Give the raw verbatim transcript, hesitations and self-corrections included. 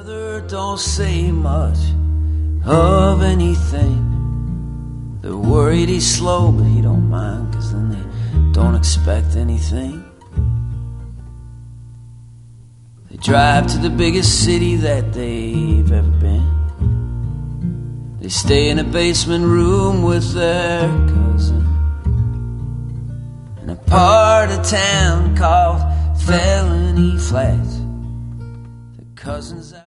Weather don't say much of anything. They're worried he's slow, but he don't mind, cause then they don't expect anything. They drive to the biggest city that they've ever been. They stay in a basement room with their cousin in a part of town called Felony Flats. The cousins